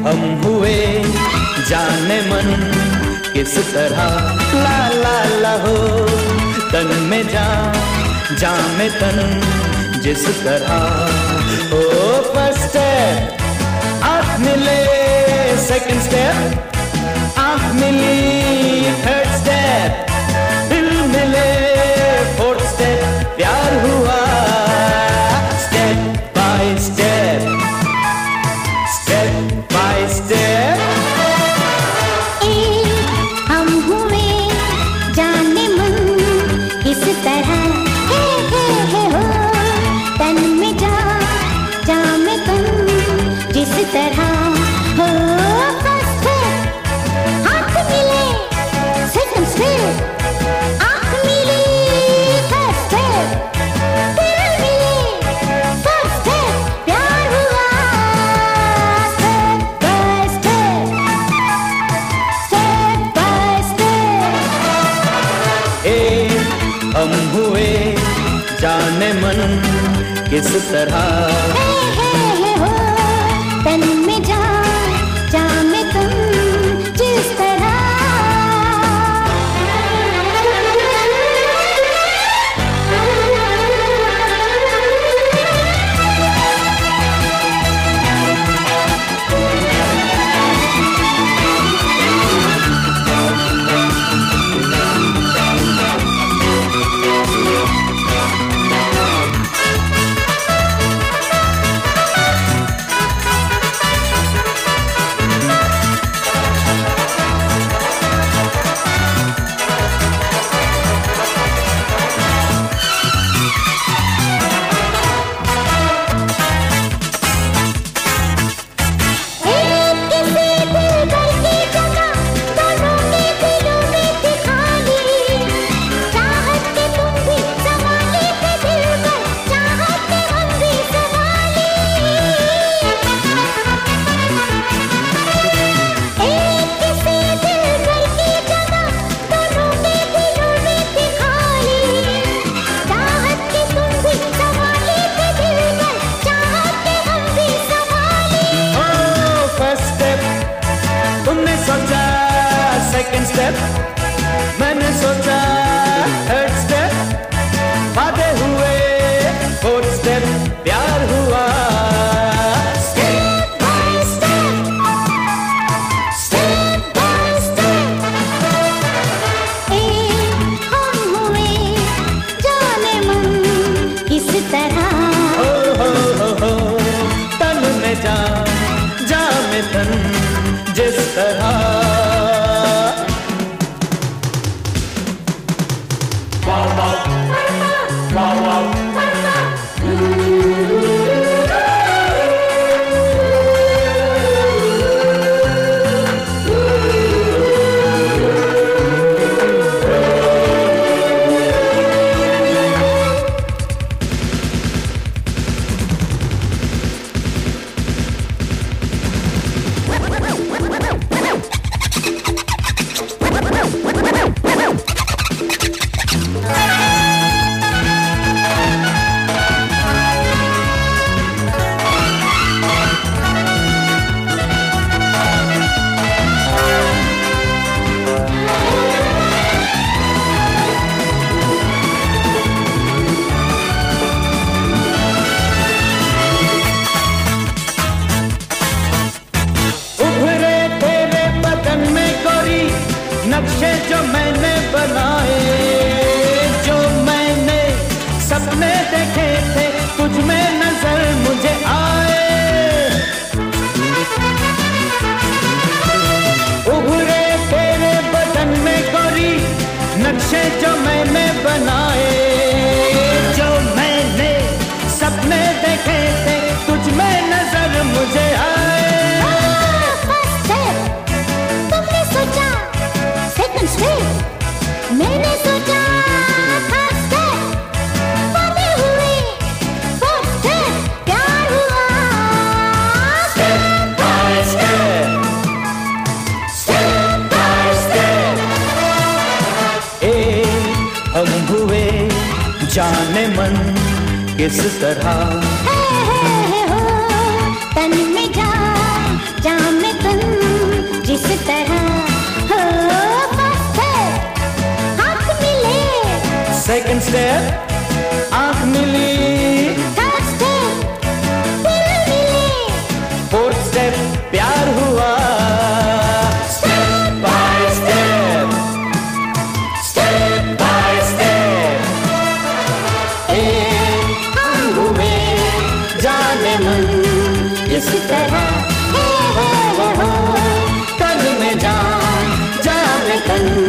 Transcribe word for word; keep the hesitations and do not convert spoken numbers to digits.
हम हुए जाने मन किस तरह, ला ला ला हो तन में जान, जान में तन जिस तरह। ओ फर्स्ट स्टेप आँख मिले, सेकंड स्टेप आँख मिली, थर्ड स्टेप दिल मिले, फोर्थ स्टेप प्यार हुआ। Step by step, step by step. हम हुए जाने मन किस तरह, हे हे हे हो तन में जा, जा में तन जिस तरह हो। फर्स्ट स्टेप आँख मिले, सेकंड स्टेप आँख मिली, थर्ड स्टेप दिल मिले, फोर्थ स्टेप प्यार हुआ। Step by step, step by step. ए हम हुए जाने मन किस तरह, हे हे हे हो तन में जा, जा में तुम जिस तरह। सेकंड स्टेप मैंने सोचा, थर्ड स्टेप वादे हुए, फोर्थ स्टेप प्यार हुआ। Step by step, step by step. ए हम हुए जाने मन किस तरह, हो हो हो हो तन में जा, जा में तन जिस तरह। नक्शे जो मैंने बनाए, जो मैंने सपने देखे थे, तुझ में नजर मुझे आए। उभरे तेरे बदन में गोरी नक्शे जो मैंने बनाए, जो मैंने सपने देखे थे, तुझ में नजर मुझे आए। मैंने सोचा थर्ड स्टेप वादे हुए, फोर्थ स्टेप प्यार हुआ। Step by step, step by step. ए हम हुए जाने मन किस तरह, हे हे हे हो तन में जा, जा में स्टेप आंख मिली, थर्ड स्टेप दिल मिले, फोर्थ स्टेप प्यार हुआ। Step by step, step by step, एक हम हुए जाने मन इस तरह, हे हे हे हो, तन में जान जान तन।